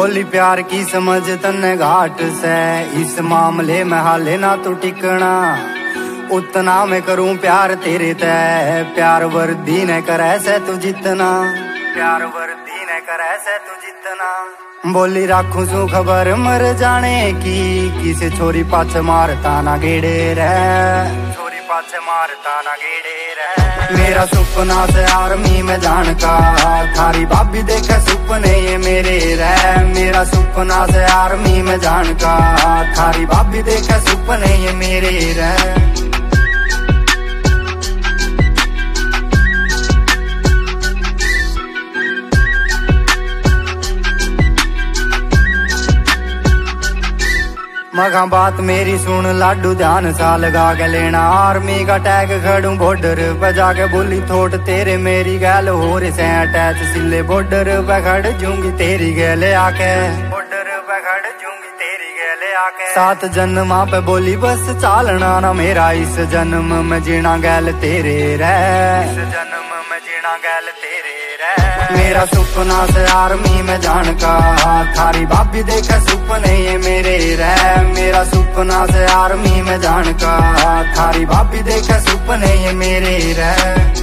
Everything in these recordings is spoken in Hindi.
बोली प्यार की समझ तन्ने घाट से, इस मामले में हाले ना तू टिकना। उतना मैं करूं प्यार तेरे ते, प्यार वर्दी ने करे से तू जितना, प्यार वर्दी ने करे से तू जितना। बोली राखू सू खबर मर जाने की, किसे छोरी पाछ मारता ना गेड़े रे, छोरी पाछ मारता ना गेड़े रे। मेरा सपना से आर्मी में जान का, थारी भाभी देखे सपने ये मेरे रे। मेरा सपना से आर्मी में जान का, थारी भाभी देखे सपने ये मेरे रे। मगा बात मेरी सुन लाडू, ध्यान सा लगा के लेना। आर्मी का टैग खड़ू बॉर्डर पे जाके, बोली थोट तेरे मेरी गैल हो रहे से अटैच। सिले बॉर्डर पे खड़ जूंगी तेरी गैले आके, बॉर्डर पे खड़ जूंगी तेरी गैले आके। 7 जन्मा पे बोली बस चालना ना मेरा, इस जन्म में जीना गैल तेरे रे, इस जन्म में जीना गैल तेरे रे। मेरा सपना से आर्मी में जान का, थारी भाभी देखे सपने ये मेरे रे। मेरा सपना से आर्मी में जान का, थारी भाभी देखे सपने ये मेरे रे।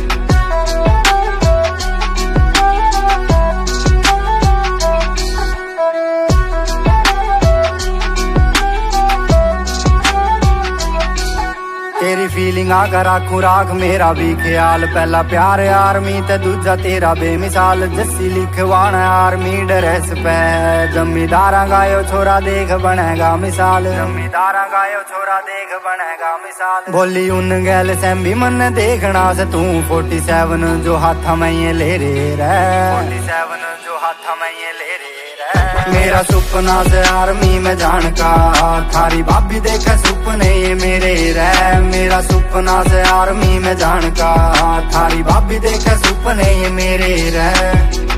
तेरी फीलिंग आकर राखू राख मेरा भी ख्याल, पहला प्यार आर्मी ते दूजा तेरा बेमिसाल। जस्सी लिखवाना आर्मी ड्रेस पे, जमींदारा गायो छोरा देख बनेगा मिसाल, जमींदारा गायो छोरा देख बनेगा मिसाल। बोली उन गैल से भी मन देखना से तू 47 जो हाथ में ये ले रे रे, 47 जो हाथ में ये ले रे रे। मेरा सपना से आर्मी में जान का, थारी भाभी देखे सपने ये मेरे रे। मेरा सपना से आर्मी में जान का, थारी भाभी देखे सपने ये मेरे रे।